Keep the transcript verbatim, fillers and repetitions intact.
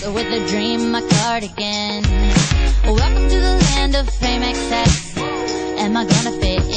dress with a dream, my cardigan. Welcome to the land of fame excess. Am I gonna fit